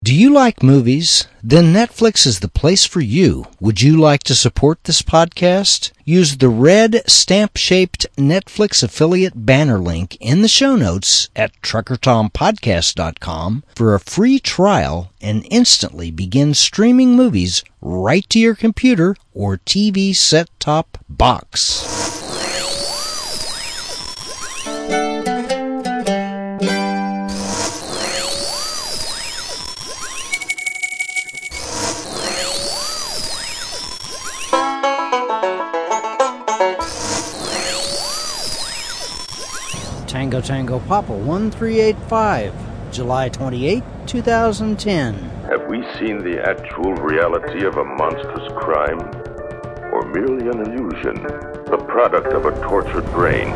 Do you like movies? Then Netflix is the place for you. Would you like to support this podcast? Use the red stamp-shaped Netflix affiliate banner link in the show notes at truckertompodcast.com for a free trial and instantly begin streaming movies right to your computer or TV set-top box. Tango Tango Papa 1385, July 28, 2010. Have we seen the actual reality of a monstrous crime? Or merely an illusion? The product of a tortured brain?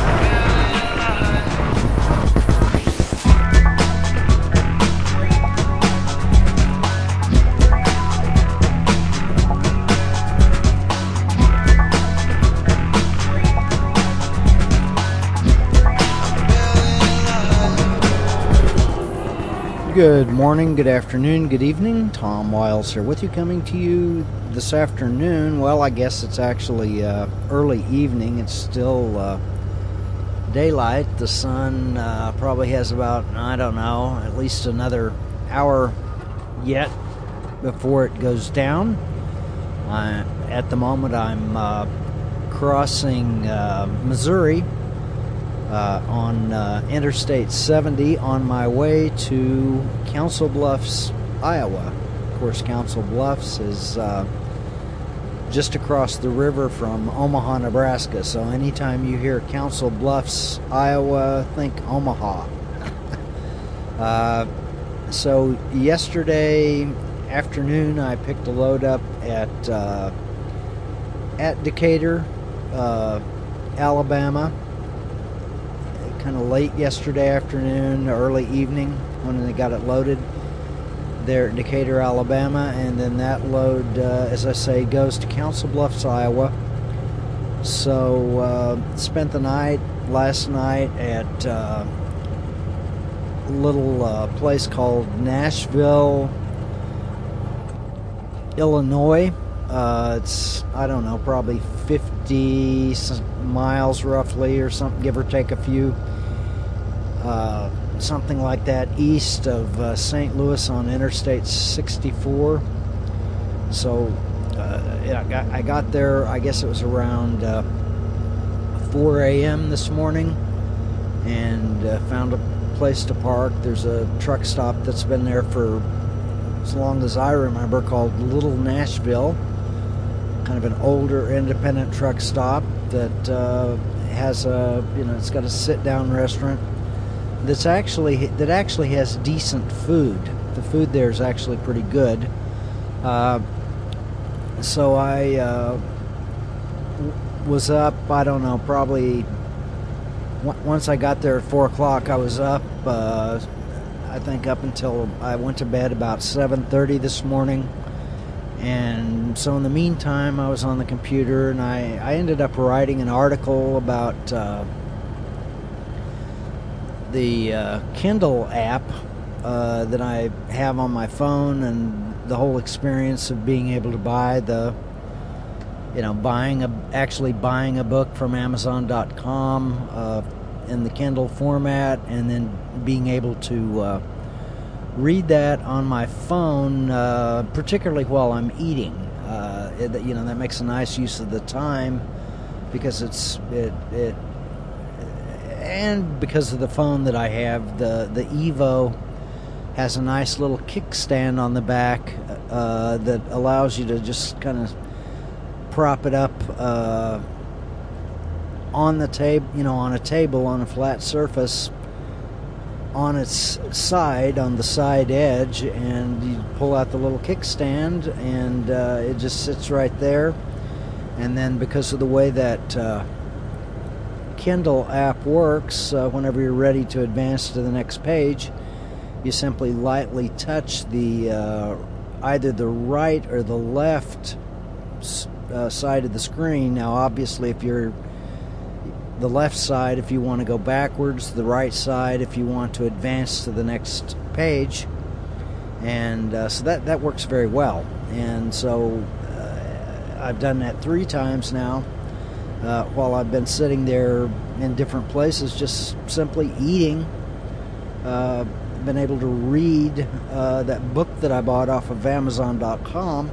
Good morning, good afternoon, good evening. Tom Wiles here with you, coming to you this afternoon. Well, I guess it's actually early evening. It's still daylight. The sun probably has about, I don't know, at least another hour yet before it goes down. At the moment, I'm crossing Missouri on Interstate 70 on my way to Council Bluffs, Iowa. Of course, Council Bluffs is just across the river from Omaha, Nebraska. So anytime you hear Council Bluffs, Iowa, think Omaha. So yesterday afternoon, I picked a load up at Decatur, Alabama. Kind of late yesterday afternoon, early evening, when they got it loaded there at Decatur, Alabama, and then that load, as I say, goes to Council Bluffs, Iowa. So spent the night last night at a little place called Nashville, Illinois. It's, I don't know, probably 50 miles roughly or something, give or take a few. Something like that, east of St. Louis on Interstate 64. So I got there, I guess it was around 4 a.m. this morning, and found a place to park. There's a truck stop that's been there for as long as I remember, called Little Nashville. Kind of an older independent truck stop that has a, it's got a sit-down restaurant that actually has decent food. The food there is actually pretty good. So I was up, I don't know, probably once I got there at 4 o'clock, I was up, I think up until I went to bed about 7:30 this morning. And so in the meantime, I was on the computer, and I ended up writing an article about the Kindle app that I have on my phone, and the whole experience of being able to buy actually buying a book from Amazon.com in the Kindle format, and then being able to read that on my phone, particularly while I'm eating. That makes a nice use of the time, because and because of the phone that I have, the Evo has a nice little kickstand on the back that allows you to just kind of prop it up on the table, on a table on a flat surface, on its side, on the side edge, and you pull out the little kickstand, and it just sits right there. And then because of the way that Kindle app works, whenever you're ready to advance to the next page, you simply lightly touch the either the right or the left side of the screen. Now, obviously, if you're the left side if you want to go backwards, the right side if you want to advance to the next page. And so that works very well. And so I've done that 3 times now while I've been sitting there in different places, just simply eating. Been able to read that book that I bought off of Amazon.com,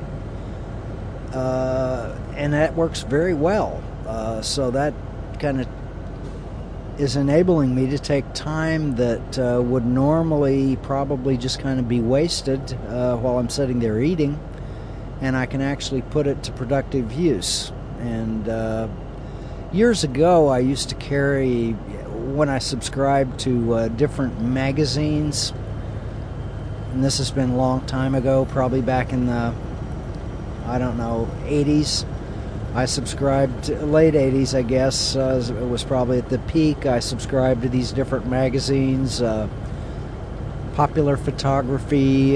and that works very well. So that kind of is enabling me to take time that would normally probably just kind of be wasted while I'm sitting there eating, and I can actually put it to productive use. And years ago, I used to carry, when I subscribed to different magazines, and this has been a long time ago, probably back in the, 80s. I subscribed, late 80s, I guess. It was probably at the peak. I subscribed to these different magazines, Popular Photography,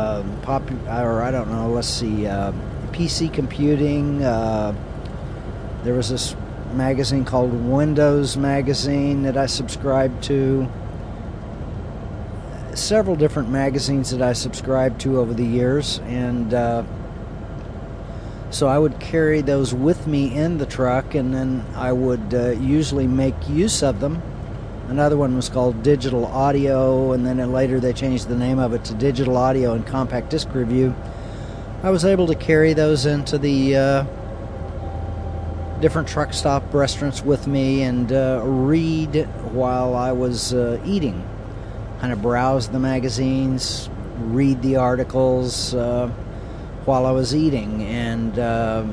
PC Computing. There was this magazine called Windows Magazine that I subscribed to. Several different magazines that I subscribed to over the years, and so I would carry those with me in the truck, and then I would usually make use of them. Another one was called Digital Audio, and then later they changed the name of it to Digital Audio and Compact Disc Review. I was able to carry those into the different truck stop restaurants with me and read while I was eating. Kind of browse the magazines, read the articles while I was eating. And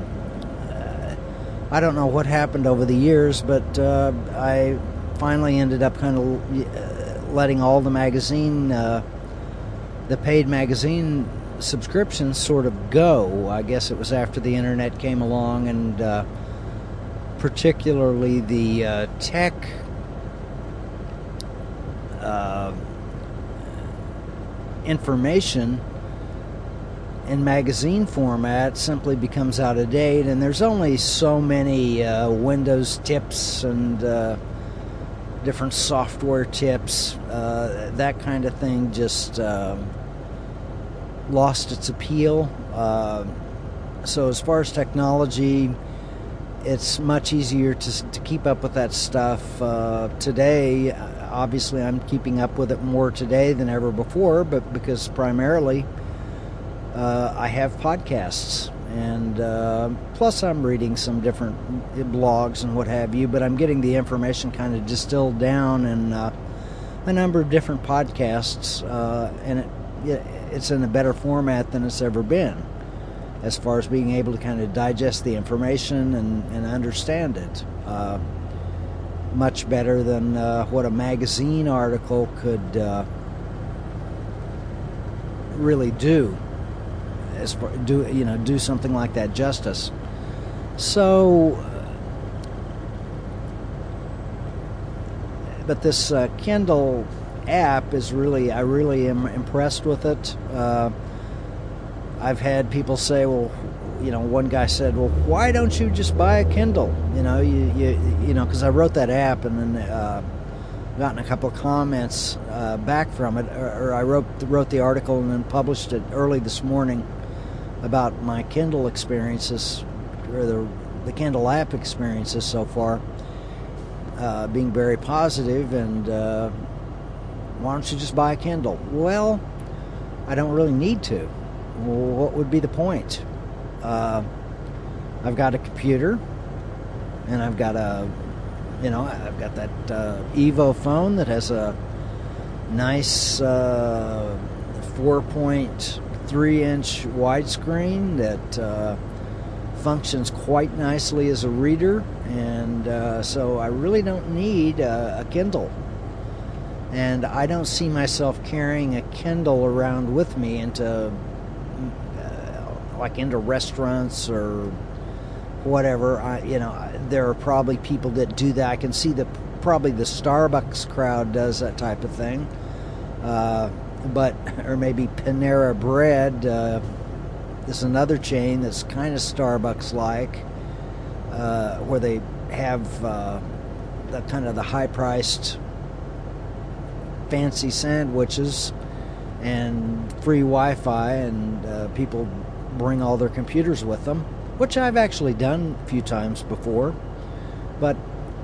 I don't know what happened over the years, but I finally ended up kind of letting all the paid magazine subscriptions sort of go. I guess it was after the internet came along, and particularly the tech information in magazine format simply becomes out of date, and there's only so many Windows tips and different software tips. That kind of thing just lost its appeal. So as far as technology, it's much easier to keep up with that stuff today. Obviously, I'm keeping up with it more today than ever before, but because primarily I have podcasts, and plus I'm reading some different blogs and what have you, but I'm getting the information kind of distilled down in a number of different podcasts, and it's in a better format than it's ever been, as far as being able to kind of digest the information and understand it. Much better than what a magazine article could really do, do something like that justice. So, but this Kindle app is I really am impressed with it. I've had people say, well, one guy said, well, why don't you just buy a Kindle? Because I wrote that app and then gotten a couple of comments back from it, or I wrote the article and then published it early this morning about my Kindle experiences, or the Kindle app experiences so far, being very positive, and why don't you just buy a Kindle? Well, I don't really need to. Well, what would be the point? I've got a computer, and I've got that Evo phone that has a nice 4.3-inch widescreen that functions quite nicely as a reader, and so I really don't need a Kindle. And I don't see myself carrying a Kindle around with me into restaurants or whatever. There are probably people that do that. I can see probably the Starbucks crowd does that type of thing. Or maybe Panera Bread is another chain that's kind of Starbucks-like, where they have the high-priced fancy sandwiches and free Wi-Fi, and people bring all their computers with them, which I've actually done a few times before, but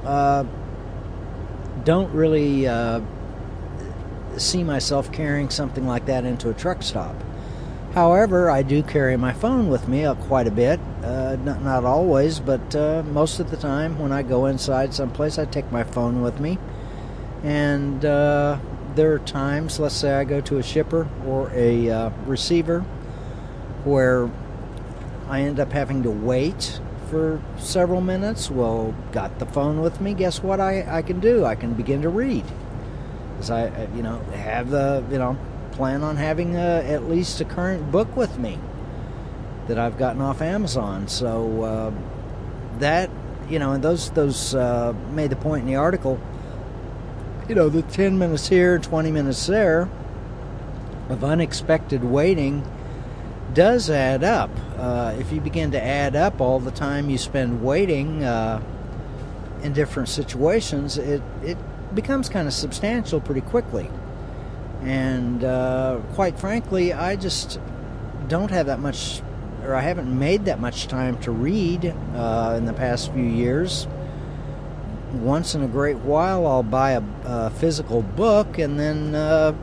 don't really see myself carrying something like that into a truck stop. However, I do carry my phone with me quite a bit. Not always, but most of the time when I go inside someplace, I take my phone with me. And there are times, let's say I go to a shipper or a receiver, where I end up having to wait for several minutes. Well, got the phone with me, guess what I can do? I can begin to read. Because I have the, plan on having at least a current book with me that I've gotten off Amazon. So that, and those made the point in the article, the 10 minutes here, 20 minutes there of unexpected waiting does add up. If you begin to add up all the time you spend waiting in different situations, it becomes kind of substantial pretty quickly. And quite frankly, I just don't have that much, or I haven't made that much time to read in the past few years. Once in a great while, I'll buy a physical book, and then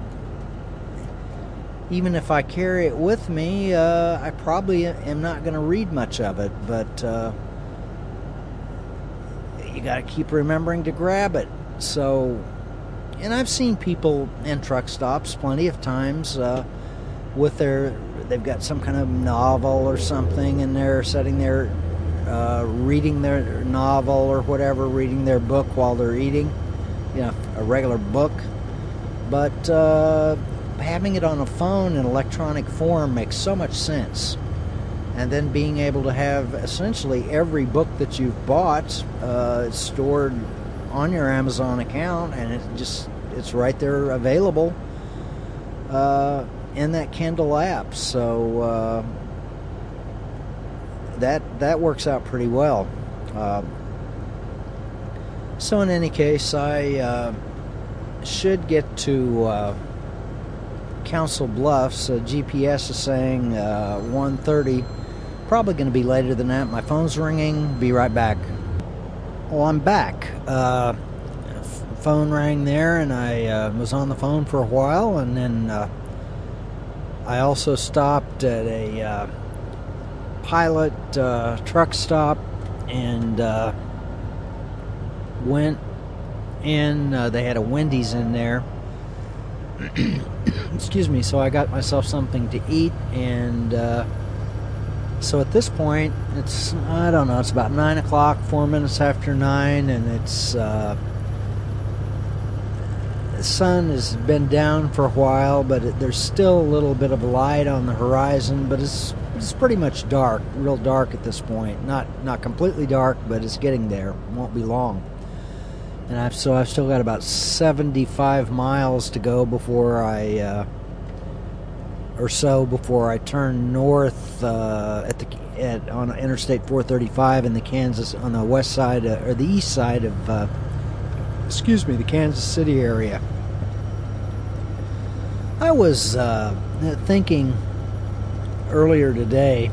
even if I carry it with me, I probably am not going to read much of it. But you got to keep remembering to grab it. So. And I've seen people in truck stops plenty of times with they've got some kind of novel or something, and they're sitting there reading their novel or whatever, reading their book while they're eating, a regular book. But having it on a phone in electronic form makes so much sense. And then being able to have essentially every book that you've bought stored on your Amazon account, and it's right there available in that Kindle app. So that works out pretty well. So in any case, I should get to Council Bluffs. GPS is saying 1:30. Probably going to be later than that. My phone's ringing. Be right back. Well, I'm back. Phone rang there, and I was on the phone for a while, and then I also stopped at a Pilot truck stop and went in. They had a Wendy's in there. Excuse me. So I got myself something to eat, and so at this point, it's about 9 o'clock, 4 minutes after 9, and it's the sun has been down for a while, but there's still a little bit of light on the horizon, but it's pretty much dark, real dark at this point. Not completely dark, but it's getting there. It won't be long. And I've still got about 75 miles to go before I turn north on Interstate 435 in the Kansas, on the west side or the east side of the Kansas City area. I was thinking earlier today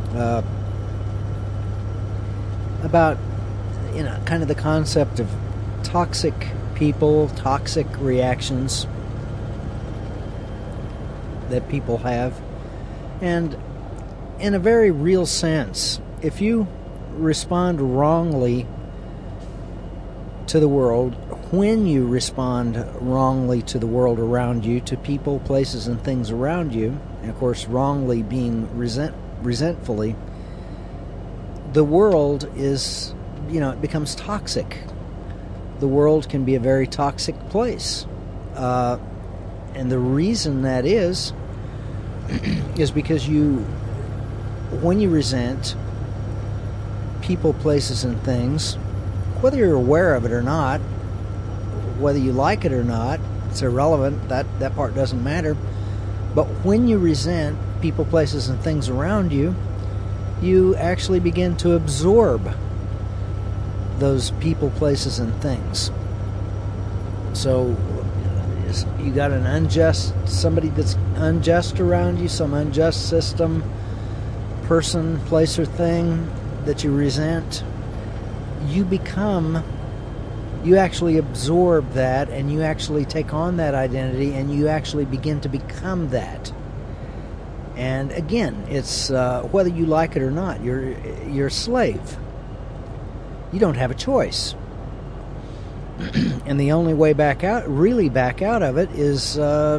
about kind of the concept of toxic people, toxic reactions that people have. And in a very real sense, if you respond wrongly to the world, when you respond wrongly to the world around you, to people, places, and things around you, and of course wrongly being resentfully, the world is, it becomes toxic. The world can be a very toxic place. And the reason that is because when you resent people, places, and things, whether you're aware of it or not, whether you like it or not, it's irrelevant. That part doesn't matter. But when you resent people, places, and things around you, you actually begin to absorb those people, places, and things. So you got somebody that's unjust around you, some unjust system, person, place, or thing that you resent, you actually absorb that, and you actually take on that identity, and you actually begin to become that. And again, it's whether you like it or not, you're a slave. You don't have a choice. And the only way back out of it, is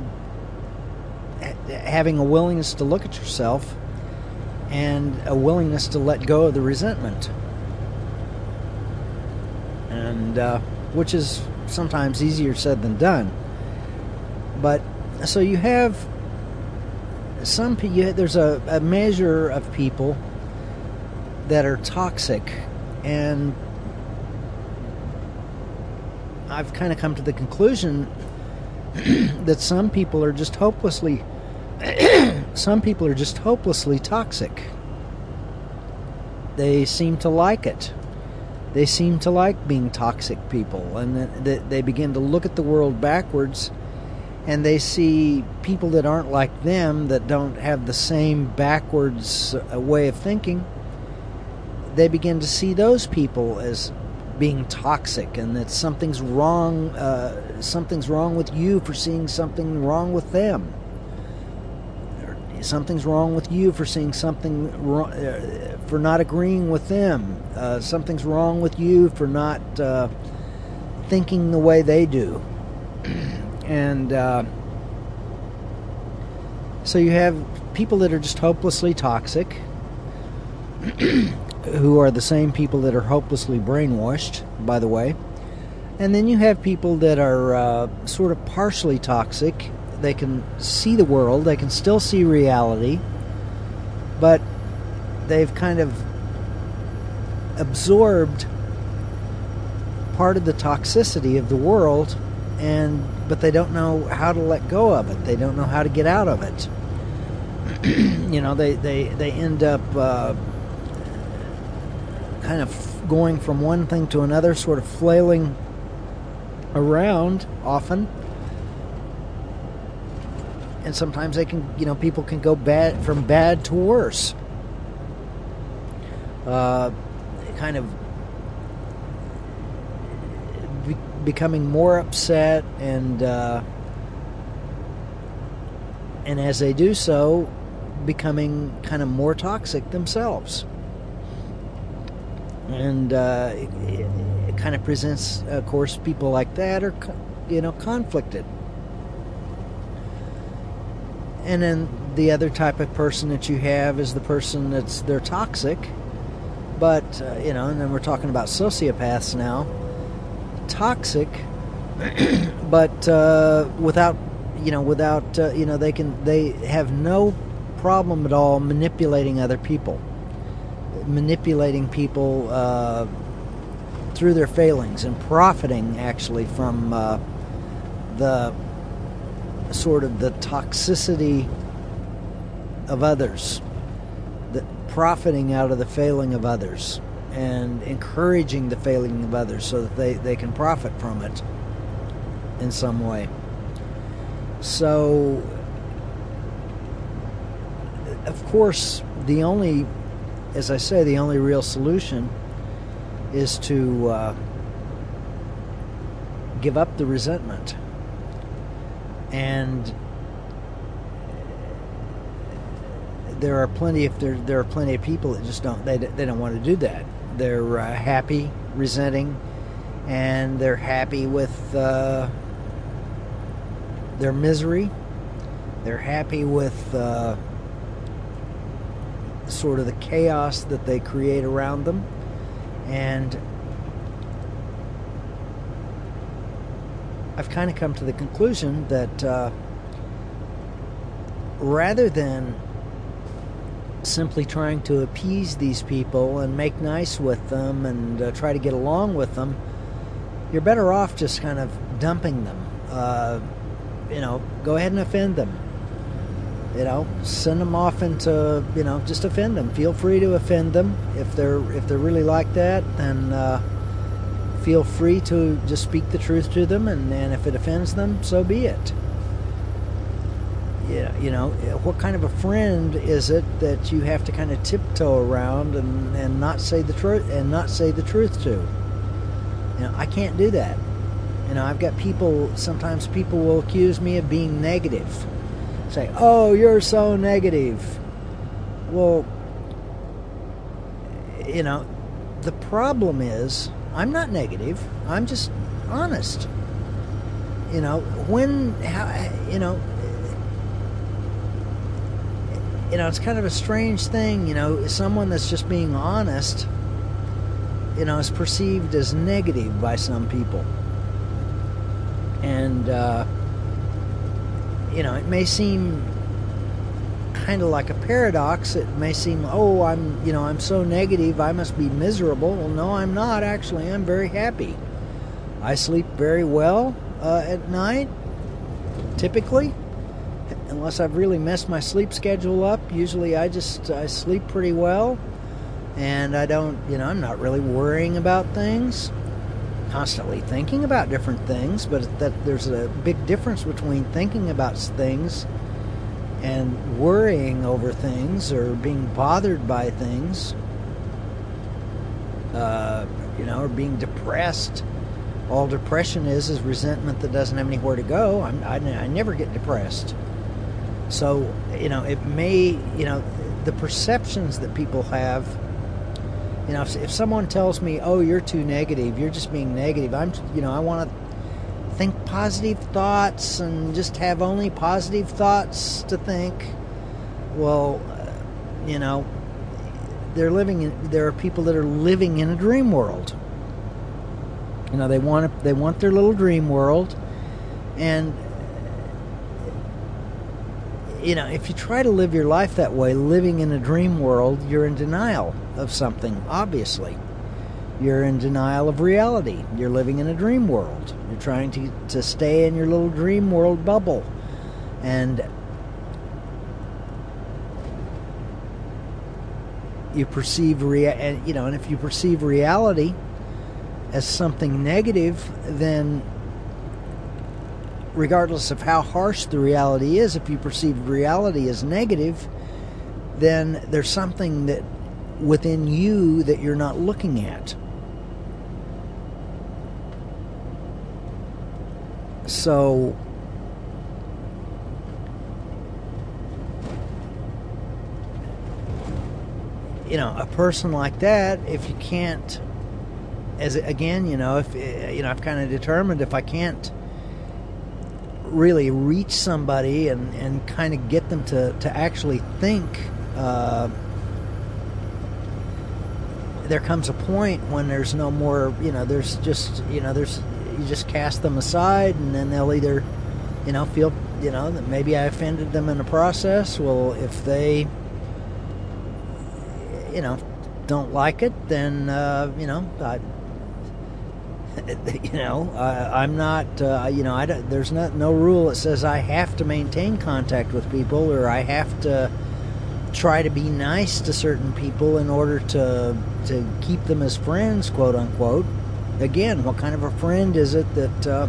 having a willingness to look at yourself and a willingness to let go of the resentment. And which is sometimes easier said than done. But so you have there's a measure of people that are toxic, and I've kind of come to the conclusion that some people are just hopelessly toxic. They seem to like it. They seem to like being toxic people, and they begin to look at the world backwards, and they see people that aren't like them, that don't have the same backwards way of thinking. They begin to see those people as being toxic, and that something's wrong with you for seeing something wrong with them. Something's wrong with you for seeing something wrong, for not agreeing with them. Something's wrong with you for not thinking the way they do. And so you have people that are just hopelessly toxic, who are the same people that are hopelessly brainwashed, by the way. And then you have people that are sort of partially toxic. They can see the world, they can still see reality, but they've kind of absorbed part of the toxicity of the world, but they don't know how to let go of it. They don't know how to get out of it. They end up kind of going from one thing to another, sort of flailing around often. And sometimes people can go from bad to worse. Kind of becoming more upset, and as they do so, becoming kind of more toxic themselves. And it kind of presents, of course, people like that are, conflicted. And then the other type of person that you have is the person they're toxic, but and then we're talking about sociopaths now. Toxic, but without they have no problem at all manipulating other people, through their failings, and profiting actually from the sort of the toxicity of others, profiting out of the failing of others, and encouraging the failing of others so that they can profit from it in some way. So, of course, the only real solution is to give up the resentment. And there are plenty of people that just don't want to do that. They're happy resenting, and they're happy with their misery. They're happy with sort of the chaos that they create around them. And I've kind of come to the conclusion that rather than simply trying to appease these people and make nice with them and try to get along with them, you're better off just kind of dumping them. Go ahead and offend them. Send them off into, just offend them. Feel free to offend them. If they're really like that, then feel free to just speak the truth to them, and if it offends them, so be it. Yeah, what kind of a friend is it that you have to kind of tiptoe around and not say the truth to? I can't do that. I've got sometimes people will accuse me of being negative. Say, oh, you're so negative. Well, the problem is, I'm not negative. I'm just honest. It's kind of a strange thing, someone that's just being honest, is perceived as negative by some people. And, it may seem kind of like a paradox. It may seem, oh, I'm so negative, I must be miserable. Well, no, I'm not, actually. I'm very happy. I sleep very well at night, typically. Unless I've really messed my sleep schedule up, usually I sleep pretty well. And I don't, I'm not really worrying about things. Constantly thinking about different things, but there's a big difference between thinking about things and worrying over things or being bothered by things, or being depressed. All depression is resentment that doesn't have anywhere to go. I never get depressed. So, it may, the perceptions that people have, if someone tells me, oh, you're too negative, you're just being negative, I want to think positive thoughts and just have only positive thoughts to think. Well, there are people that are living in a dream world. They want their little dream world, and if you try to live your life that way, living in a dream world, you're in denial of something, obviously. You're in denial of reality. You're living in a dream world. You're trying to stay in your little dream world bubble. And you perceive and if you perceive reality as something negative, then regardless of how harsh the reality is, if you perceive reality as negative, then there's something that within you that you're not looking at. So, a person like that, if you can't, I've kind of determined if I can't really reach somebody and kind of get them to actually think, there comes a point when there's no more, there's just, you just cast them aside, and then they'll either, feel, that maybe I offended them in the process. Well, if they, don't like it, then, I'm not, there's no rule that says I have to maintain contact with people, or I have to try to be nice to certain people in order to keep them as friends, quote unquote. Again, what kind of a friend is it that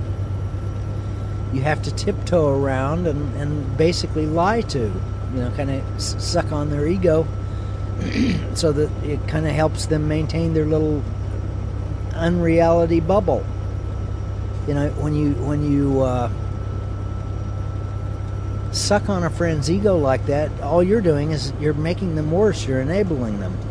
you have to tiptoe around and basically lie to, kind of suck on their ego so that it kind of helps them maintain their little unreality bubble. When you suck on a friend's ego like that, all you're doing is you're making them worse. You're enabling them.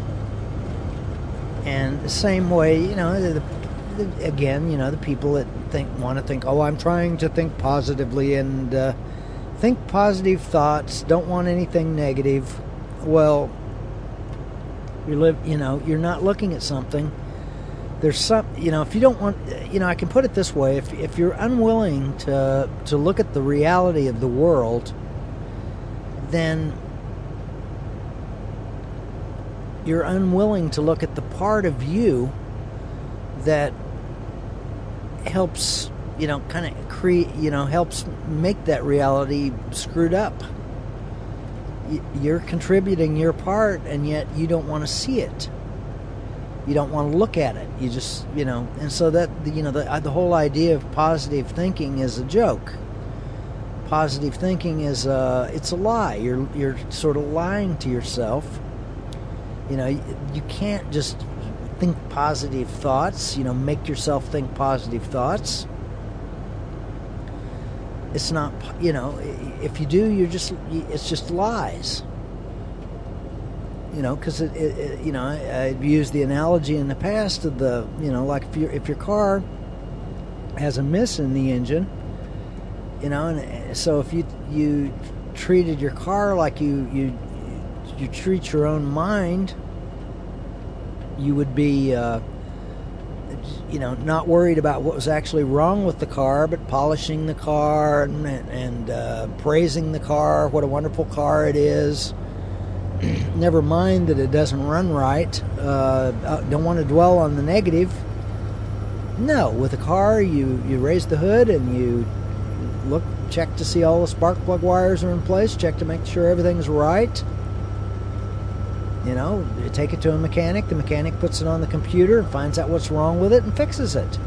And the same way, the people that want to think, oh, I'm trying to think positively and think positive thoughts, don't want anything negative. Well, you're not looking at something. There's some, if you don't want, I can put it this way: if you're unwilling to look at the reality of the world, then you're unwilling to look at the part of you that helps, kind of create, helps make that reality screwed up. You're contributing your part, and yet you don't want to see it. You don't want to look at it. You just, and so that, the whole idea of positive thinking is a joke. Positive thinking is it's a lie. You're sort of lying to yourself. You can't just think positive thoughts. Make yourself think positive thoughts. It's not, if you do, it's just lies. Because I've used the analogy in the past of like if your car has a miss in the engine, and so if you treated your car like you treat your own mind, you would be not worried about what was actually wrong with the car, but polishing the car and praising the car, what a wonderful car it is. Never mind that it doesn't run right. Don't want to dwell on the negative. No, with a car, you raise the hood and you check to see all the spark plug wires are in place, check to make sure everything's right. You take it to a mechanic, the mechanic puts it on the computer and finds out what's wrong with it and fixes it.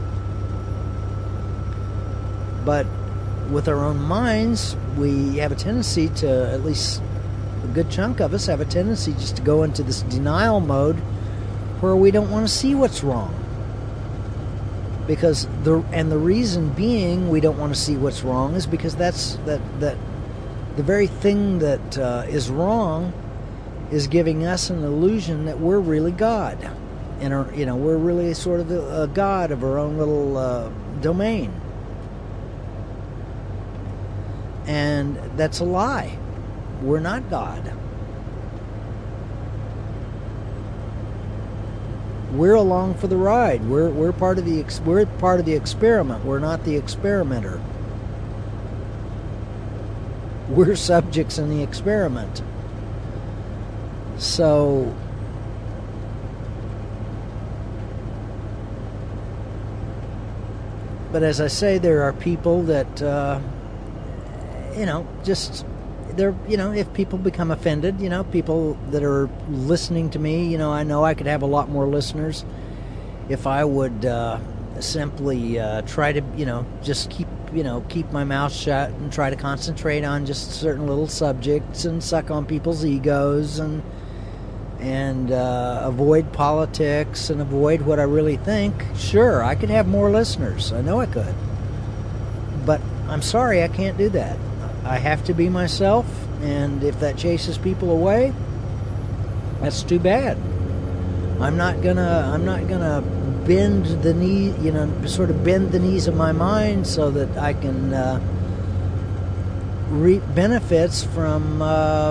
But with our own minds, we have a tendency to, at least a good chunk of us have a tendency just to go into this denial mode where we don't want to see what's wrong. Because the reason being we don't want to see what's wrong is because that's the very thing that is wrong is giving us an illusion that we're really God, and we're really sort of a God of our own little domain, and that's a lie. We're not God. We're along for the ride. We're part of the experiment. We're not the experimenter. We're subjects in the experiment. So but as I say, there are people that if people become offended, people that are listening to me, I know I could have a lot more listeners if I would simply try to, just keep my mouth shut and try to concentrate on just certain little subjects and suck on people's egos and avoid politics and avoid what I really think. Sure, I could have more listeners. I know I could. But I'm sorry, I can't do that. I have to be myself, and if that chases people away, that's too bad. I'm not gonna bend the knee, sort of bend the knees of my mind so that I can reap benefits from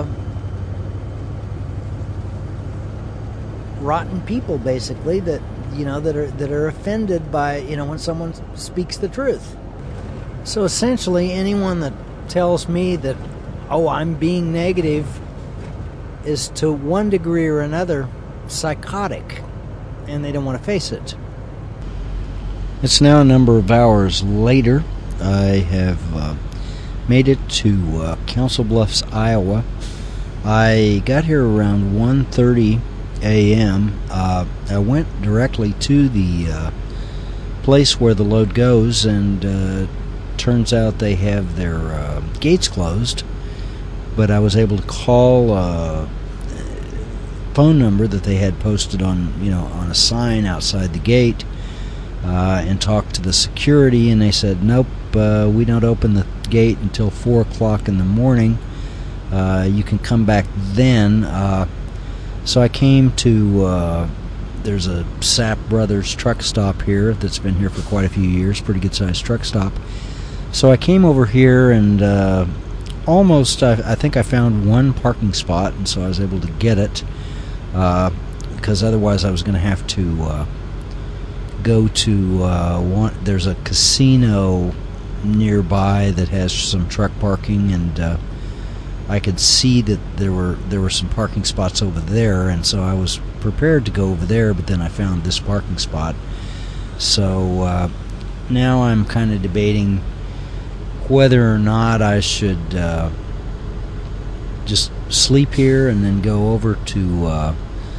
rotten people, basically, that that are offended by when someone speaks the truth. So essentially, anyone that tells me that I'm being negative is to one degree or another psychotic, and they don't want to face it. It's now a number of hours later. I have made it to Council Bluffs, Iowa. I got here around 1:30 a.m. I went directly to the place where the load goes, and turns out they have their gates closed, but I was able to call a phone number that they had posted on on a sign outside the gate, and talk to the security, and they said, nope, we don't open the gate until 4 o'clock in the morning. You can come back then. So I came to there's a Sapp Brothers truck stop here that's been here for quite a few years, pretty good sized truck stop. So I came over here, and almost I think I found one parking spot, and so I was able to get it, because otherwise I was going to have to go to there's a casino nearby that has some truck parking, and I could see that there were some parking spots over there, and so I was prepared to go over there, but then I found this parking spot. So now I'm kind of debating whether or not I should just sleep here and then go over to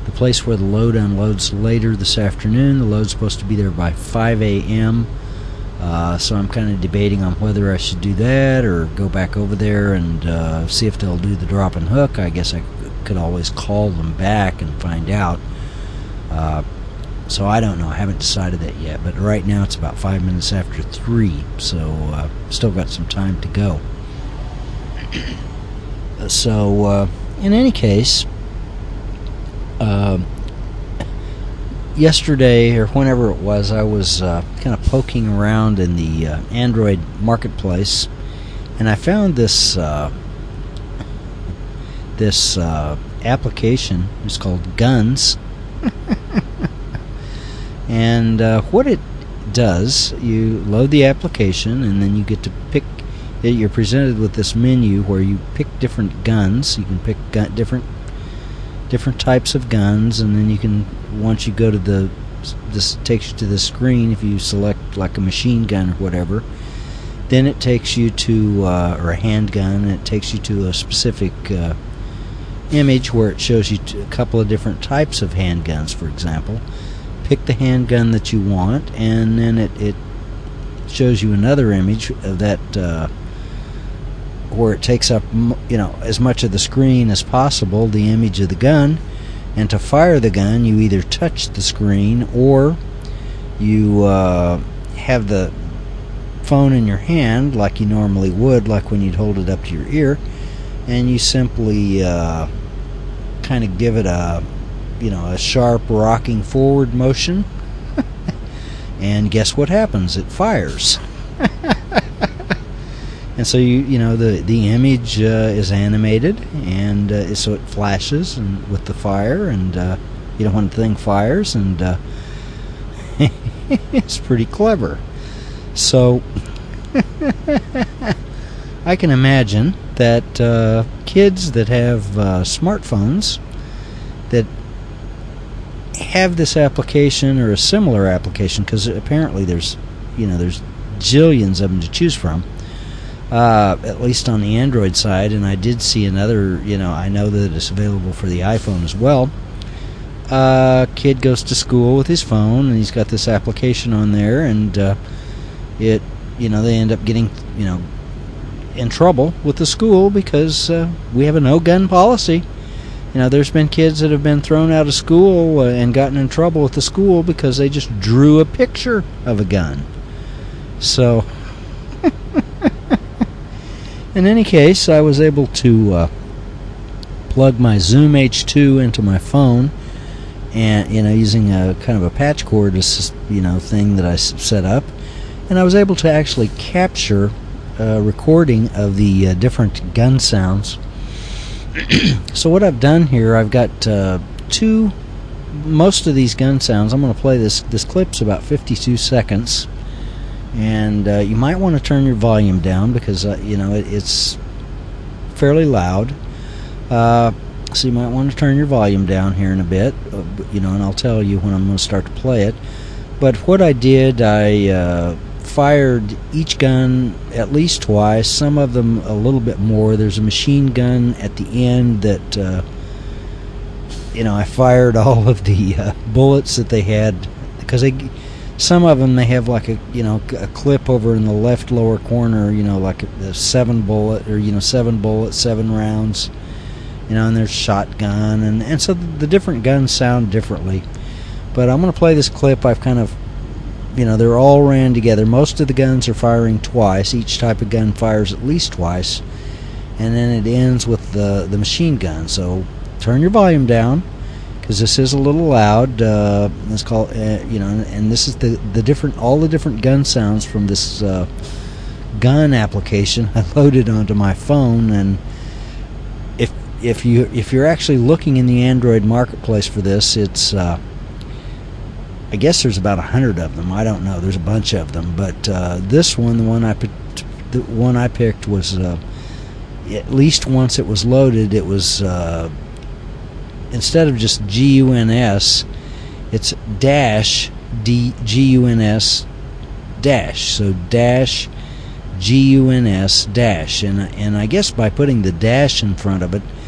the place where the load unloads later this afternoon. The load's supposed to be there by 5 a.m., so I'm kind of debating on whether I should do that or go back over there and see if they'll do the drop and hook. I guess I could always call them back and find out. So I don't know. I haven't decided that yet. But right now it's about 5 minutes after 3, so still got some time to go. So in any case, yesterday or whenever it was, I was kind of poking around in the Android marketplace, and I found this application. It's called Guns. And what it does, you load the application, and then you get to pick. You're presented with this menu where you pick different guns. You can pick different types of guns, and then you can, once you go to this takes you to the screen. If you select like a machine gun or whatever, then it takes you to or a handgun, and it takes you to a specific image where it shows you a couple of different types of handguns. For example, pick the handgun that you want, and then it shows you another image of that where it takes up as much of the screen as possible, the image of the gun. And to fire the gun, you either touch the screen or you have the phone in your hand like you normally would, like when you'd hold it up to your ear, and you simply kind of give it a sharp rocking forward motion. And guess what happens? It fires. And so the image is animated, and so it flashes and with the fire, and when the thing fires, and it's pretty clever. So I can imagine that kids that have smartphones that have this application or a similar application, because apparently there's jillions of them to choose from, at least on the Android side, and I did see another, I know that it's available for the iPhone as well. Kid goes to school with his phone, and he's got this application on there, and they end up getting in trouble with the school because we have a no gun policy. There's been kids that have been thrown out of school and gotten in trouble with the school because they just drew a picture of a gun. So, in any case, I was able to plug my Zoom H2 into my phone, and using a kind of a patch cord thing that I set up, and I was able to actually capture a recording of the different gun sounds. So what I've done here, I've got most of these gun sounds. I'm going to play this clip's about 52 seconds, and you might want to turn your volume down because it's fairly loud. So you might want to turn your volume down here in a bit, and I'll tell you when I'm going to start to play it. But what I did, I fired each gun at least twice, some of them a little bit more. There's a machine gun at the end that I fired all of the bullets that they had, because some of them they have like a clip over in the left lower corner, like a 7 bullet, or 7 bullets, 7 rounds, and there's shotgun, and so the different guns sound differently. But I'm going to play this clip. I've kind of they're all ran together. Most of the guns are firing twice. Each type of gun fires at least twice, and then it ends with the machine gun. So turn your volume down, because this is a little loud. It's called and this is all the different gun sounds from this gun application I loaded onto my phone. And if you're actually looking in the Android marketplace for this, it's I guess there's about 100 of them. I don't know. There's a bunch of them, but this one, the one I picked was at least once it was loaded, it was instead of just GUNS, it's dash GUNS dash. So dash GUNS dash, and I guess by putting the dash in front of it,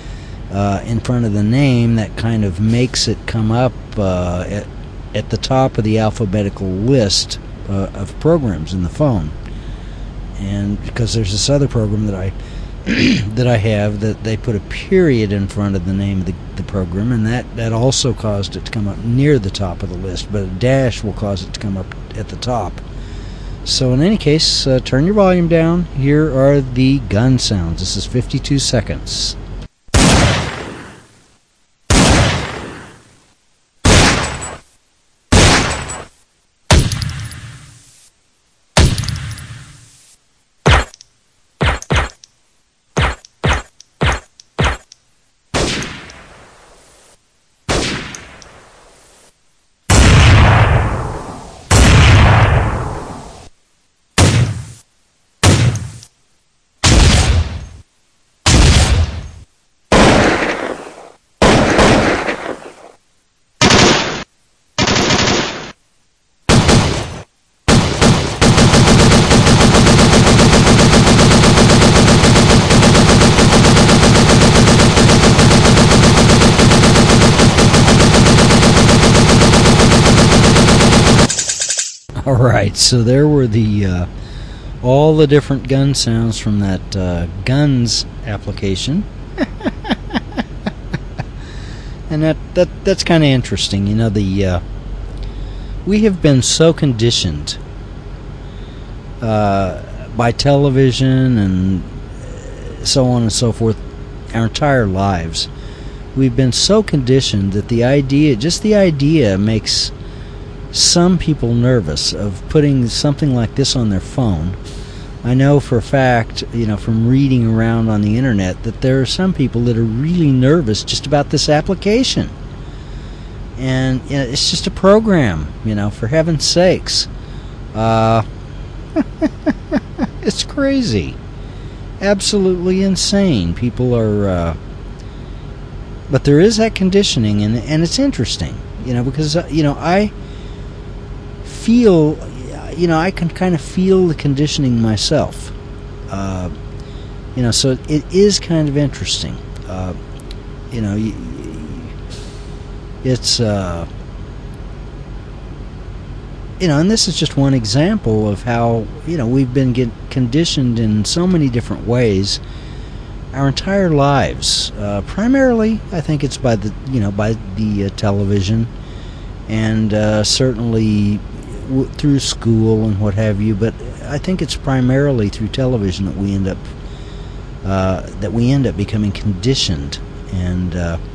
in front of the name that kind of makes it come up at the top of the alphabetical list of programs in the phone. And because there's this other program that I that I have that they put a period in front of the name of the program, and that also caused it to come up near the top of the list, but a dash will cause it to come up at the top. So in any case, turn your volume down. Here are the gun sounds. This is 52 seconds. Alright, so there were the all the different gun sounds from that Guns application. And that's kind of interesting. You know, we have been so conditioned by television and so on and so forth our entire lives. We've been so conditioned that just the idea makes some people nervous of putting something like this on their phone. I know for a fact, you know, from reading around on the internet, that there are some people that are really nervous just about this application. And you know, it's just a program, you know, for heaven's sakes. It's crazy. Absolutely insane. People are but there is that conditioning, and it's interesting, you know, because you know, I can kind of feel the conditioning myself. You know, so it is kind of interesting. You know, it's you know, and this is just one example of how, you know, we've been conditioned in so many different ways our entire lives. Primarily, I think it's by the television, and certainly through school and what have you, but I think it's primarily through television that we end up becoming conditioned, and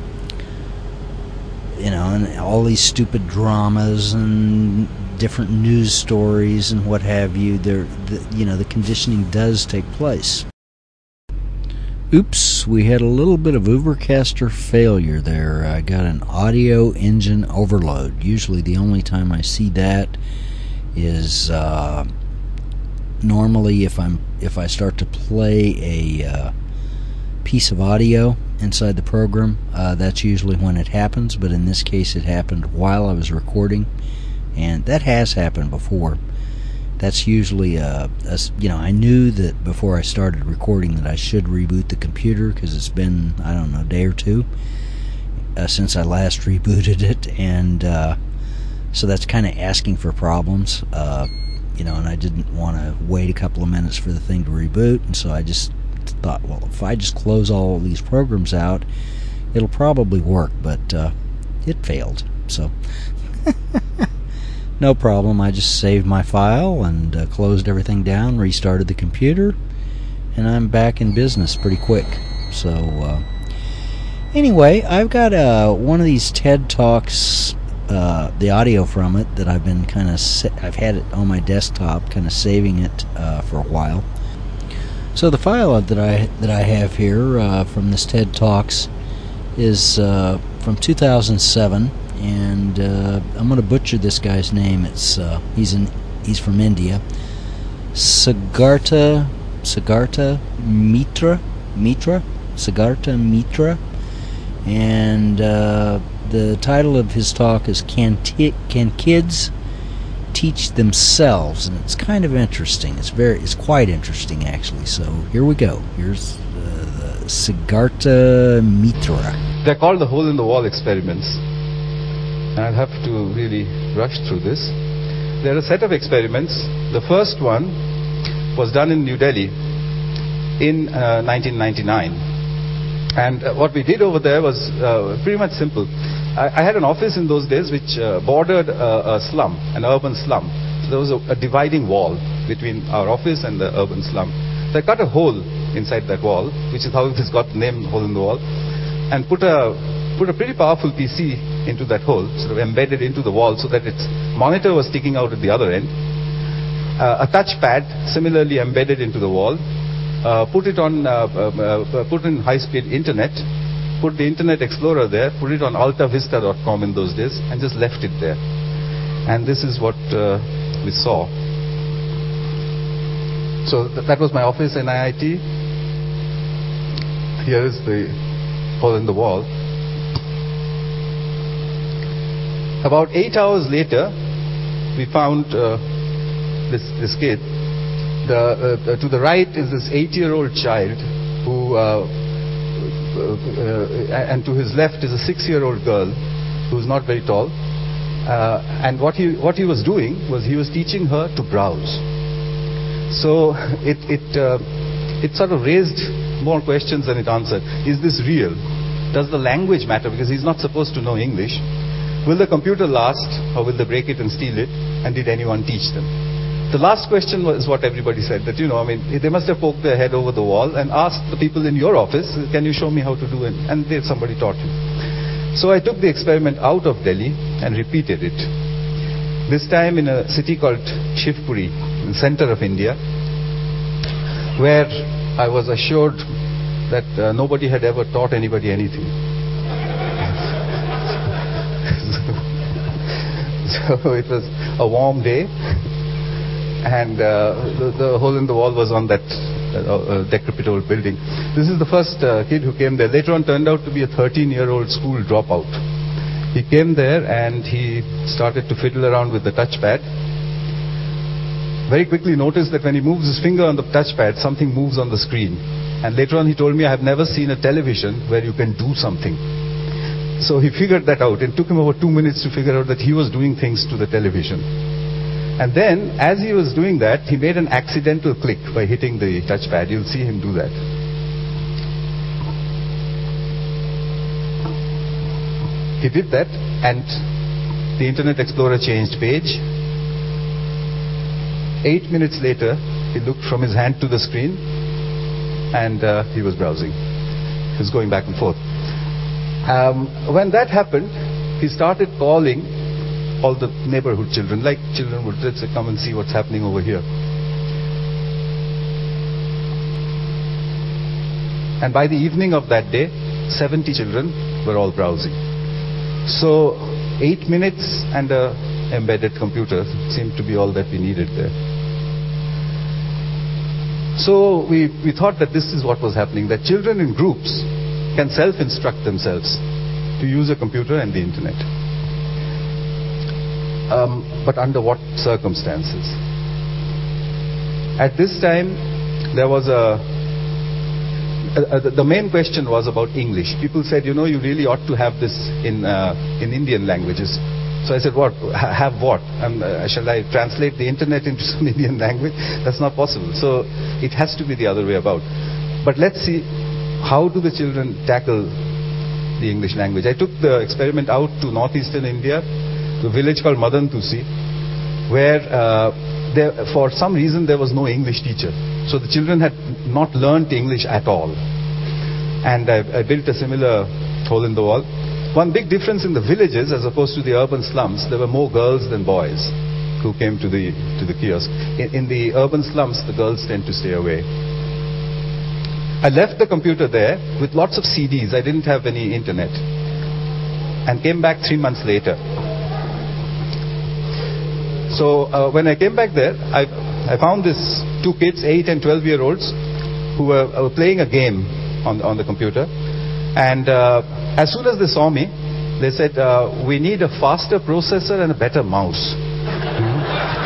you know, and all these stupid dramas and different news stories and what have you. The conditioning does take place. Oops, we had a little bit of Ubercaster failure there. I got an audio engine overload. Usually the only time I see that is normally if I start to play a piece of audio inside the program. That's usually when it happens, but in this case it happened while I was recording, and that has happened before. That's usually you know, I knew that before I started recording that I should reboot the computer, because it's been, I don't know, a day or two since I last rebooted it, and so that's kind of asking for problems, you know, and I didn't want to wait a couple of minutes for the thing to reboot, and so I just thought, well, if I just close all of these programs out, it'll probably work, but it failed, so no problem. I just saved my file and closed everything down, restarted the computer, and I'm back in business pretty quick. So anyway, I've got one of these TED Talks, the audio from it that I've been I've had it on my desktop, kind of saving it for a while. So the file that I have here from this TED Talks is from 2007. And I'm going to butcher this guy's name. It's he's from India. Siddhartha Mitra, and the title of his talk is "Can Kids Teach Themselves?" And it's kind of interesting. It's quite interesting, actually. So here we go. Here's Siddhartha Mitra. They're called the hole-in-the-wall experiments. And I'll have to really rush through this. There are a set of experiments. The first one was done in New Delhi in 1999. And what we did over there was pretty much simple. I had an office in those days which bordered a slum, an urban slum. So there was a dividing wall between our office and the urban slum. So I cut a hole inside that wall, which is how it has got the name hole in the wall, and put a pretty powerful PC into that hole, sort of embedded into the wall so that its monitor was sticking out at the other end. A touchpad similarly embedded into the wall. Put in high-speed internet. Put the Internet Explorer there. Put it on altavista.com in those days, and just left it there. And this is what we saw. So that was my office in IIT. Here is the hole in the wall. About 8 hours later, we found this kid. To the right is this 8-year-old child who, and to his left is a 6-year-old girl who's not very tall. And what he was doing was he was teaching her to browse. So it sort of raised more questions than it answered. Is this real? Does the language matter? Because he's not supposed to know English. Will the computer last, or will they break it and steal it? And did anyone teach them? The last question was what everybody said, that, they must have poked their head over the wall and asked the people in your office, can you show me how to do it? And somebody taught you. So I took the experiment out of Delhi and repeated it. This time in a city called Shivpuri, in the center of India, where I was assured that nobody had ever taught anybody anything. So it was a warm day, and the hole in the wall was on that decrepit old building. This is the first kid who came there. Later on turned out to be a 13-year-old school dropout. He came there and he started to fiddle around with the touchpad. Very quickly noticed that when he moves his finger on the touchpad, something moves on the screen. And later on he told me, I have never seen a television where you can do something. So he figured that out. It took him over 2 minutes to figure out that he was doing things to the television. And then, as he was doing that, he made an accidental click by hitting the touchpad. You'll see him do that. He did that, and the Internet Explorer changed page. 8 minutes later, he looked from his hand to the screen, and he was browsing. He was going back and forth. When that happened, he started calling all the neighborhood children, like children would, let's say, come and see what's happening over here. And by the evening of that day, 70 children were all browsing. So 8 minutes and an embedded computer seemed to be all that we needed there. So we thought that this is what was happening, that children in groups can self-instruct themselves to use a computer and the internet. But under what circumstances? At this time, there was the main question was about English. People said, you really ought to have this in Indian languages. So I said, what? Have what? Shall I translate the internet into some Indian language? That's not possible. So it has to be the other way about. But let's see, how do the children tackle the English language? I took the experiment out to northeastern India, to a village called Madantusi, where for some reason there was no English teacher. So the children had not learnt English at all. And I built a similar hole in the wall. One big difference in the villages as opposed to the urban slums, there were more girls than boys who came to the kiosk. In the urban slums, the girls tend to stay away. I left the computer there with lots of CDs. I didn't have any internet. And came back 3 months later. So when I came back there, I found these two kids, 8 and 12-year-olds, who were playing a game on the computer. And as soon as they saw me, they said, we need a faster processor and a better mouse.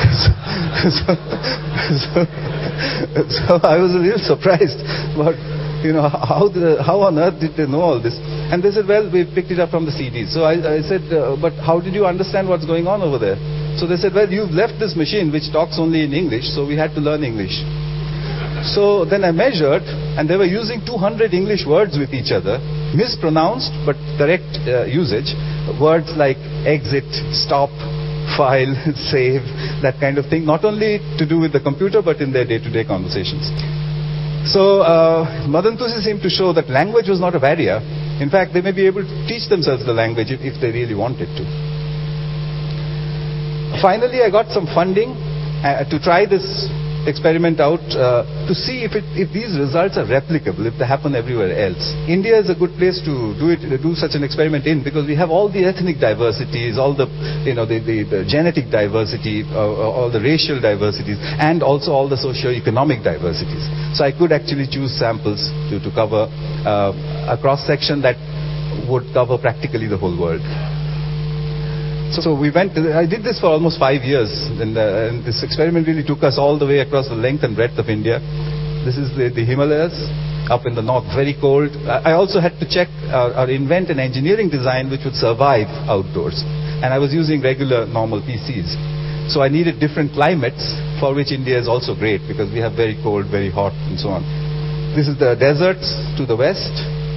So I was a little surprised about how on earth did they know all this? And they said, well, we picked it up from the CDs. So I said, but how did you understand what's going on over there? So they said, well, you've left this machine which talks only in English, so we had to learn English. So then I measured, and they were using 200 English words with each other, mispronounced but correct usage. Words like exit, stop, file, save, that kind of thing, not only to do with the computer but in their day-to-day conversations. So Madan Tusi seemed to show that language was not a barrier. In fact, they may be able to teach themselves the language if they really wanted to. Finally, I got some funding to try this experiment out to see if these results are replicable, if they happen everywhere else. India is a good place to do such an experiment in, because we have all the ethnic diversities, all the the genetic diversity, all the racial diversities, and also all the socio-economic diversities. So I could actually choose samples to cover a cross section that would cover practically the whole world. So I did this for almost 5 years, and this experiment really took us all the way across the length and breadth of India. This is the Himalayas, up in the north, very cold. I also had to check or invent an engineering design which would survive outdoors. And I was using regular, normal PCs. So I needed different climates, for which India is also great, because we have very cold, very hot, and so on. This is the deserts to the west.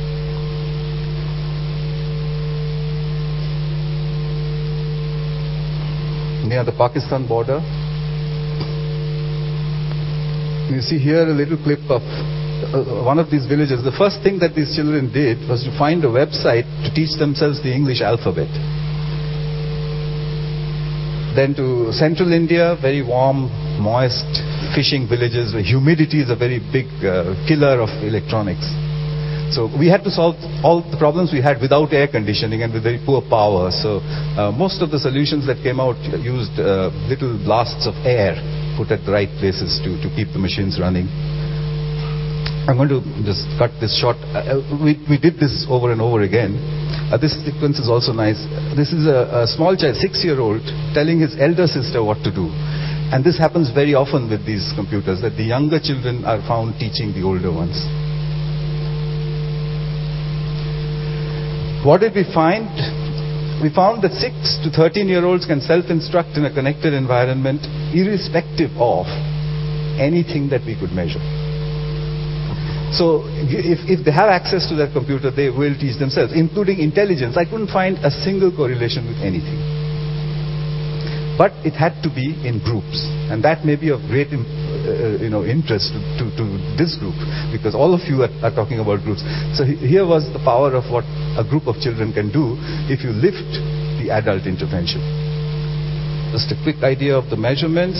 Near the Pakistan border. You see here a little clip of one of these villages. The first thing that these children did was to find a website to teach themselves the English alphabet. Then to central India, very warm, moist, fishing villages where humidity is a very big killer of electronics. So we had to solve all the problems we had without air conditioning and with very poor power. So most of the solutions that came out used little blasts of air put at the right places to keep the machines running. I'm going to just cut this short. We did this over and over again. This sequence is also nice. This is a small child, 6-year-old, telling his elder sister what to do. And this happens very often with these computers, that the younger children are found teaching the older ones. What did we find? We found that 6 to 13-year-olds can self-instruct in a connected environment irrespective of anything that we could measure. So if they have access to that computer, they will teach themselves, including intelligence. I couldn't find a single correlation with anything. But it had to be in groups, and that may be of great interest to this group, because all of you are talking about groups. So here was the power of what a group of children can do if you lift the adult intervention. Just a quick idea of the measurements.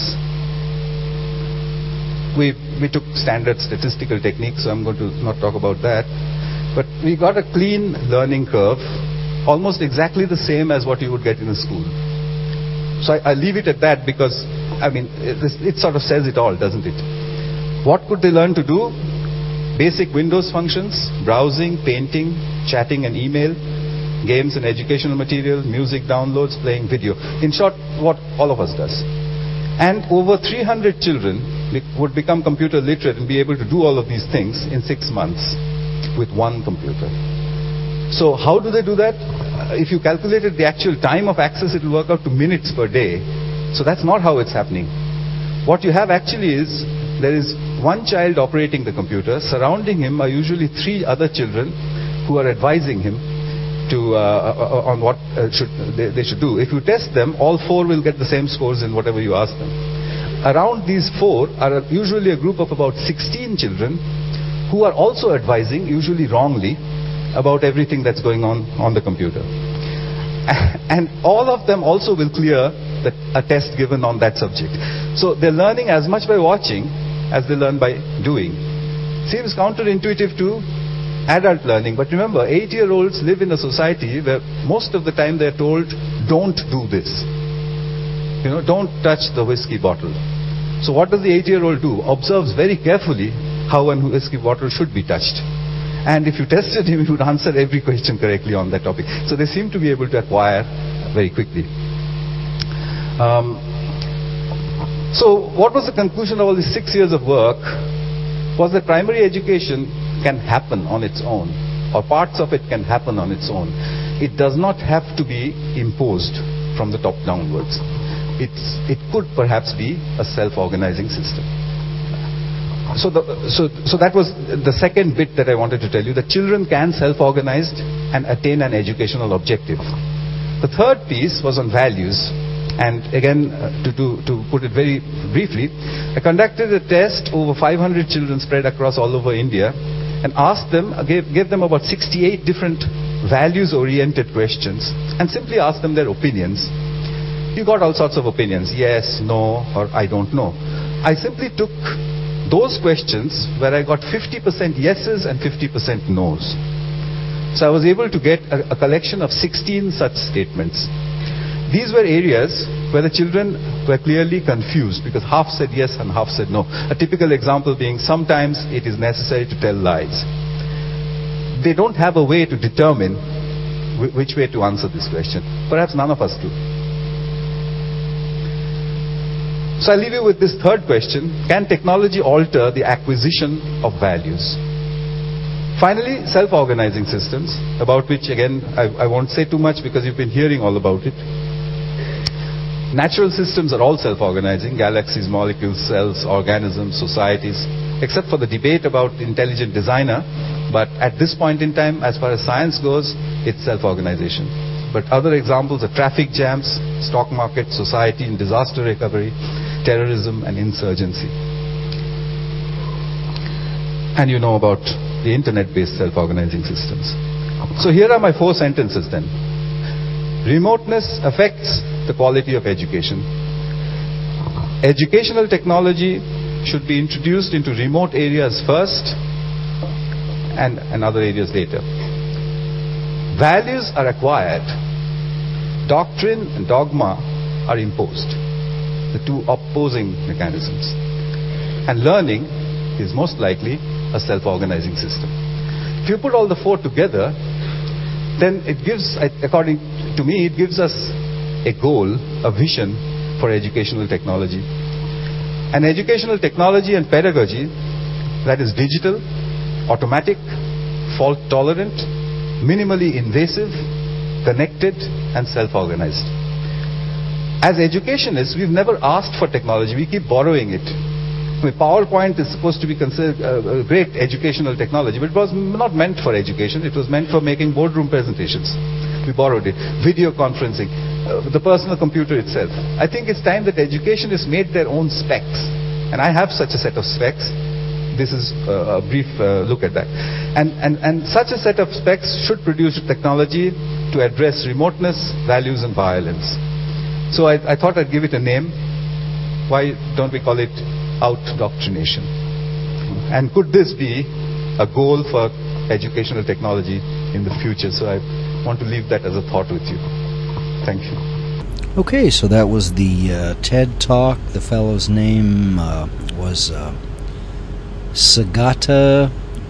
We took standard statistical techniques, so I'm going to not talk about that. But we got a clean learning curve, almost exactly the same as what you would get in a school. So I leave it at that, because, I mean, it sort of says it all, doesn't it? What could they learn to do? Basic Windows functions, browsing, painting, chatting and email, games and educational material, music downloads, playing video. In short, what all of us does. And over 300 children would become computer literate and be able to do all of these things in 6 months with one computer. So how do they do that? If you calculated the actual time of access, it will work out to minutes per day. So that's not how it's happening. What you have actually is, there is one child operating the computer. Surrounding him are usually 3 other children who are advising him on what they should do. If you test them, all 4 will get the same scores in whatever you ask them. Around these 4 are usually a group of about 16 children who are also advising, usually wrongly, about everything that's going on the computer. And all of them also will clear a test given on that subject. So they're learning as much by watching as they learn by doing. Seems counterintuitive to adult learning, but remember, 8-year-olds live in a society where most of the time they're told, don't do this. Don't touch the whiskey bottle. So what does the 8-year-old do? Observes very carefully how a whiskey bottle should be touched. And if you tested him, he would answer every question correctly on that topic. So they seem to be able to acquire very quickly. So what was the conclusion of all these 6 years of work? Was that primary education can happen on its own, or parts of it can happen on its own. It does not have to be imposed from the top downwards. It could perhaps be a self-organizing system. So that was the second bit that I wanted to tell you, that children can self-organize and attain an educational objective. The third piece was on values. And again, to put it very briefly, I conducted a test over 500 children spread across all over India, and asked them, gave them about 68 different values-oriented questions, and simply asked them their opinions. You got all sorts of opinions, yes, no, or I don't know. I simply took those questions where I got 50% yeses and 50% no's. So I was able to get a collection of 16 such statements. These were areas where the children were clearly confused, because half said yes and half said no. A typical example being, sometimes it is necessary to tell lies. They don't have a way to determine which way to answer this question. Perhaps none of us do. So I'll leave you with this third question: can technology alter the acquisition of values? Finally, self-organizing systems, about which again I won't say too much because you've been hearing all about it. Natural systems are all self-organizing: galaxies, molecules, cells, organisms, societies, except for the debate about the intelligent designer. But at this point in time, as far as science goes, it's self-organization. But other examples are traffic jams, stock market, society and disaster recovery, terrorism and insurgency. And you know about the internet-based self-organizing systems. So here are my 4 sentences then. Remoteness affects the quality of education. Educational technology should be introduced into remote areas first and other areas later. Values are acquired. Doctrine and dogma are imposed. The two opposing mechanisms. And learning is most likely a self-organizing system. If you put all the 4 together, then it gives, according to me, it gives us a goal, a vision for educational technology. An educational technology and pedagogy that is digital, automatic, fault-tolerant, minimally invasive, connected, and self-organized. As educationists, we've never asked for technology. We keep borrowing it. PowerPoint is supposed to be considered a great educational technology, but it was not meant for education. It was meant for making boardroom presentations. We borrowed it. Video conferencing, the personal computer itself. I think it's time that educationists made their own specs. And I have such a set of specs. This is a brief look at that. And such a set of specs should produce technology to address remoteness, values, and violence. So I thought I'd give it a name. Why don't we call it out-doctrination? And could this be a goal for educational technology in the future? So I want to leave that as a thought with you. Thank you. Okay, so that was the TED Talk. The fellow's name was Sugata,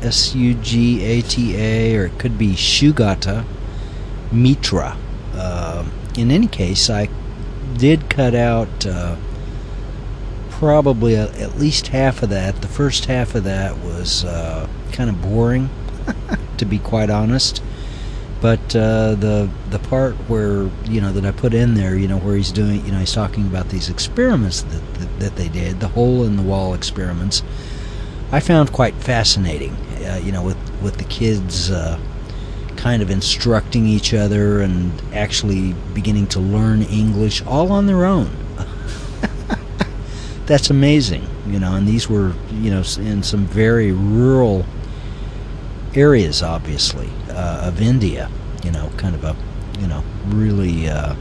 Sugata, or it could be Shugata Mitra. In any case, I did cut out probably at least half of that. The first half of that was kind of boring, to be quite honest. But the part where, that I put in there, where he's doing, he's talking about these experiments that they did, the hole-in-the-wall experiments, I found quite fascinating, with the kids kind of instructing each other and actually beginning to learn English all on their own. That's amazing, and these were, in some very rural areas, obviously, of India, kind of a, really a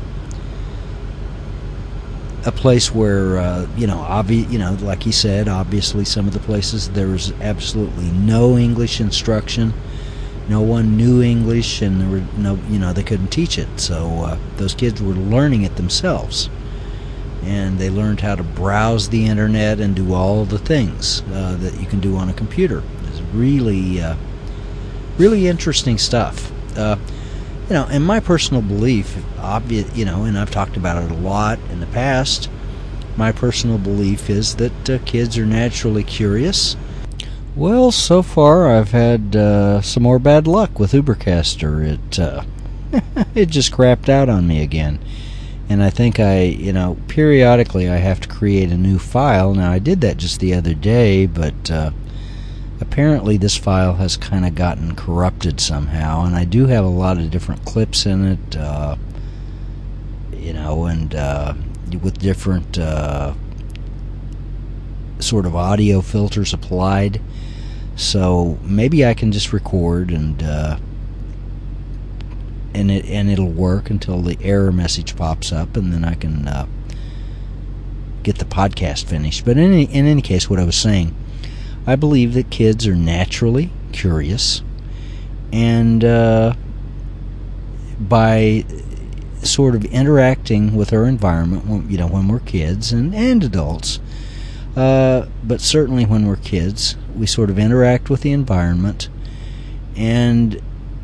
place where, like he said, obviously some of the places there was absolutely no English instruction. No one knew English, and there were no, they couldn't teach it. So those kids were learning it themselves. And they learned how to browse the internet and do all the things that you can do on a computer. It's really, really interesting stuff. In my personal belief, and I've talked about it a lot in the past, my personal belief is that kids are naturally curious. Well, so far I've had some more bad luck with Ubercaster. It just crapped out on me again. And I think periodically I have to create a new file. Now, I did that just the other day, but apparently this file has kind of gotten corrupted somehow. And I do have a lot of different clips in it, and with different sort of audio filters applied. So maybe I can just record and it'll work until the error message pops up, and then I can get the podcast finished. But in any case, what I was saying, I believe that kids are naturally curious, and by sort of interacting with our environment, when we're kids and adults, but certainly when we're kids, we sort of interact with the environment, and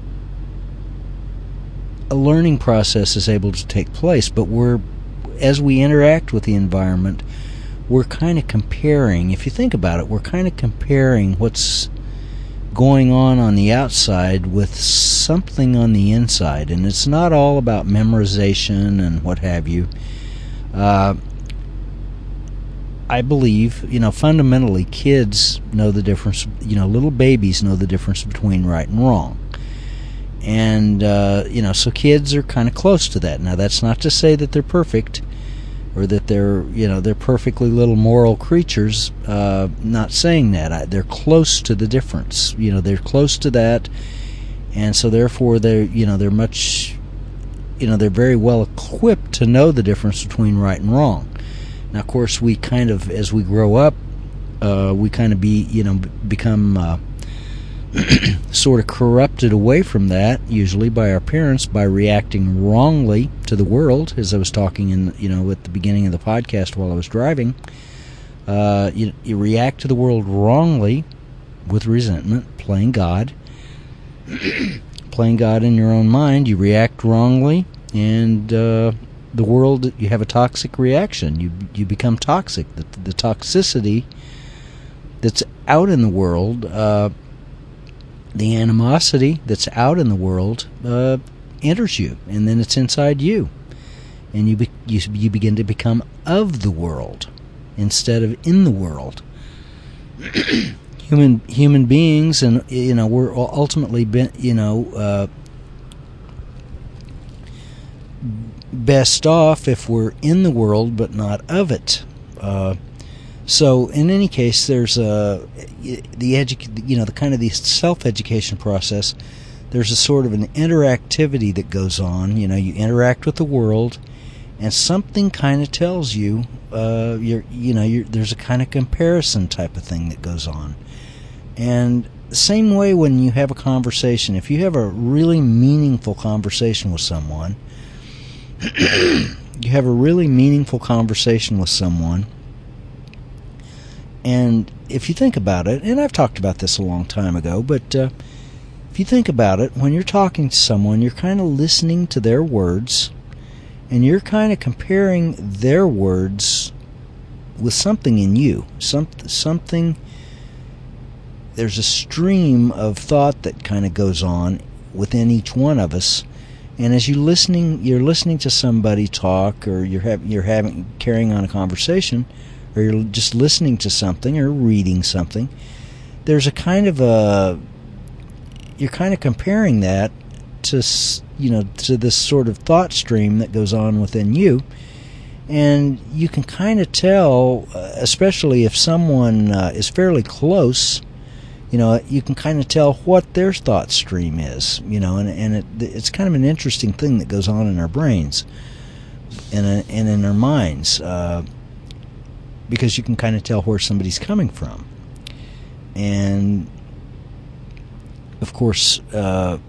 a learning process is able to take place. But as we interact with the environment, we're kind of comparing. If you think about it, we're kind of comparing what's going on the outside with something on the inside, and it's not all about memorization and what have you. I believe, fundamentally, kids know the difference. Little babies know the difference between right and wrong. And, so kids are kind of close to that. Now, that's not to say that they're perfect, or that they're perfectly little moral creatures. Not saying that. They're close to the difference. They're close to that. And so, therefore, they're much, they're very well equipped to know the difference between right and wrong. Now, of course, we kind of, as we grow up, we kind of become sort of corrupted away from that, usually by our parents, by reacting wrongly to the world. As I was talking at the beginning of the podcast while I was driving, you react to the world wrongly with resentment, playing God in your own mind. You react wrongly, and the world, you have a toxic reaction. You become toxic. The toxicity that's out in the world, the animosity that's out in the world, enters you, and then it's inside you, and you begin to become of the world instead of in the world. Human beings, and we're ultimately best off if we're in the world but not of it. So in any case, there's the kind of the self-education process. There's a sort of an interactivity that goes on. You interact with the world, and something kind of tells you, there's a kind of comparison type of thing that goes on. And the same way when you have a conversation, if you have a really meaningful conversation with someone, and if you think about it, and I've talked about this a long time ago, but if you think about it, when you're talking to someone, you're kind of listening to their words, and you're kind of comparing their words with something in you. Something. There's a stream of thought that kind of goes on within each one of us. And as you're listening to somebody talk, or you're carrying on a conversation, or you're just listening to something or reading something, there's a kind of you're kind of comparing that to this sort of thought stream that goes on within you, and you can kind of tell, especially if someone is fairly close. You can kind of tell what their thought stream is, and it's kind of an interesting thing that goes on in our brains and in our minds, because you can kind of tell where somebody's coming from. And, of course, as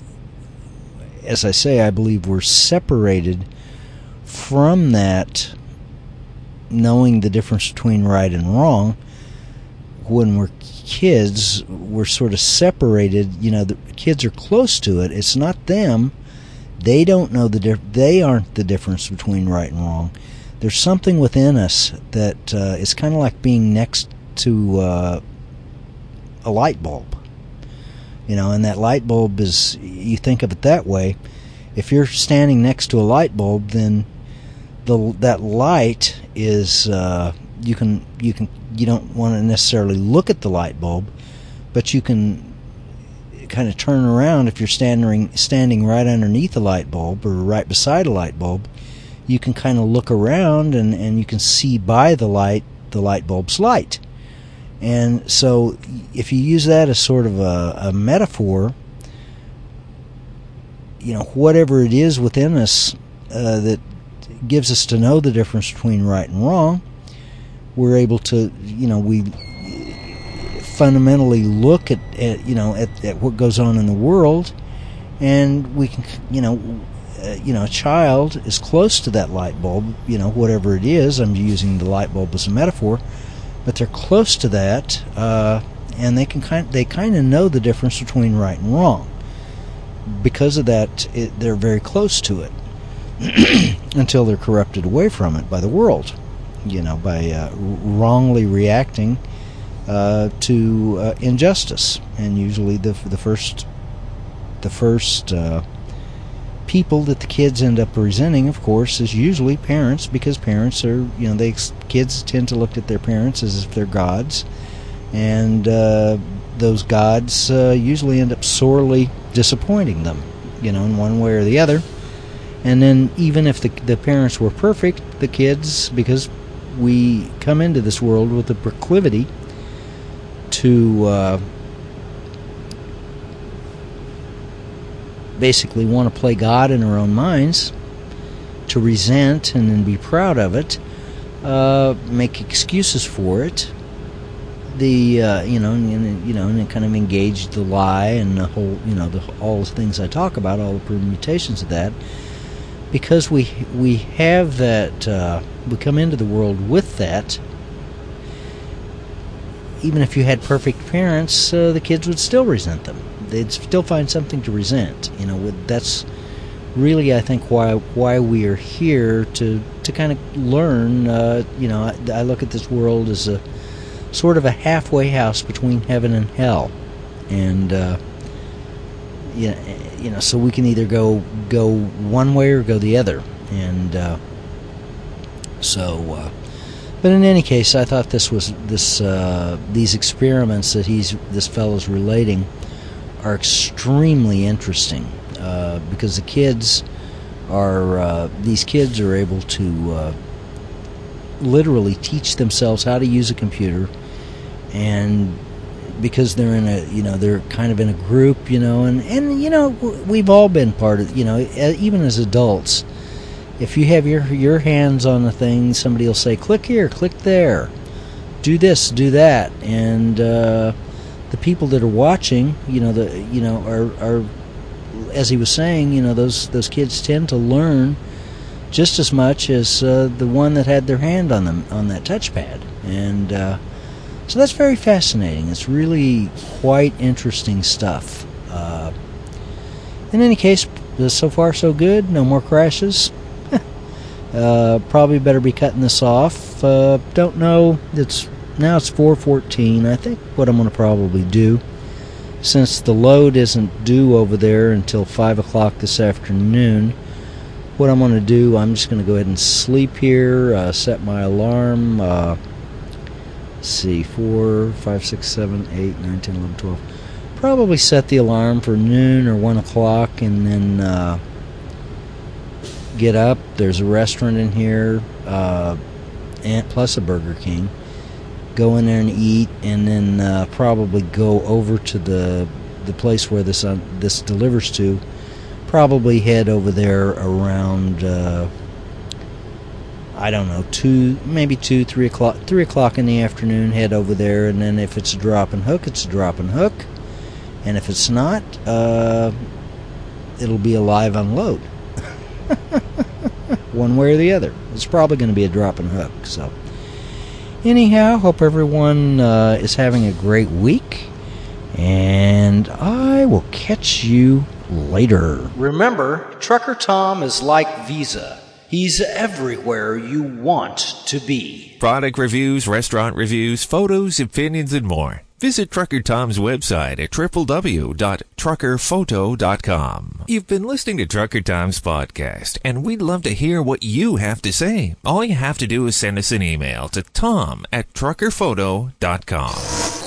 I say, I believe we're separated from that, knowing the difference between right and wrong. When we're kids, we're sort of separated. The kids are close to it. It's not them. They don't know they aren't the difference between right and wrong. There's something within us that it's kind of like being next to a light bulb. And that light bulb is, you think of it that way, if you're standing next to a light bulb, then that light is, you don't want to necessarily look at the light bulb, but you can kind of turn around. If you're standing right underneath a light bulb or right beside a light bulb, you can kind of look around and you can see by the light bulb's light. And so if you use that as sort of a metaphor, whatever it is within us that gives us to know the difference between right and wrong, we're able to, we fundamentally look at what goes on in the world, and we can, a child is close to that light bulb, whatever it is. I'm using the light bulb as a metaphor, but they're close to that, and they kind of know the difference between right and wrong. Because of that, they're very close to it until they're corrupted away from it by the world, by wrongly reacting to injustice. And usually the first people that the kids end up resenting, of course, is usually parents, because parents are, kids tend to look at their parents as if they're gods, and those gods usually end up sorely disappointing them, in one way or the other. And then even if the parents were perfect, the kids, because we come into this world with a proclivity to basically want to play God in our own minds, to resent and then be proud of it, make excuses for it, and kind of engage the lie and the whole, all the things I talk about, all the permutations of that, because we have that, we come into the world with that. Even if you had perfect parents, the kids would still resent them. They'd still find something to resent. That's really, I think, why we are here, to kind of learn. I look at this world as a sort of a halfway house between heaven and hell, and so we can either go one way or go the other, and But in any case, I thought these experiments that this fellow's relating are extremely interesting, because these kids are able to literally teach themselves how to use a computer, and because they're they're kind of in a group, and we've all been part of, even as adults. If you have your hands on a thing, somebody will say, click here, click there, do this, do that, and the people that are watching, are, as he was saying, those kids tend to learn just as much as the one that had their hand on that touchpad, and so that's very fascinating. It's really quite interesting stuff. In any case, so far so good. No more crashes. Probably better be cutting this off. Don't know. It's 4:14. I think what I'm going to probably do, since the load isn't due over there until 5 o'clock this afternoon, what I'm going to do, I'm just going to go ahead and sleep here, set my alarm. Let's see, 4, 5, 6, 7, 8, 9, 10, 11, 12. Probably set the alarm for noon or 1 o'clock, and then get up. There's a restaurant in here, and plus a Burger King. Go in there and eat, and then probably go over to the place where this delivers to. Probably head over there around I don't know, 3 o'clock in the afternoon. Head over there, and then if it's a drop and hook, it's a drop and hook, and if it's not, it'll be a live unload. One way or the other. It's probably going to be a drop and hook. So anyhow, hope everyone is having a great week, and I will catch you later. Remember, Trucker Tom is like Visa. He's everywhere you want to be. Product reviews, restaurant reviews, photos, opinions, and more. Visit Trucker Tom's website at www.truckerphoto.com. You've been listening to Trucker Tom's podcast, and we'd love to hear what you have to say. All you have to do is send us an email to tom@truckerphoto.com.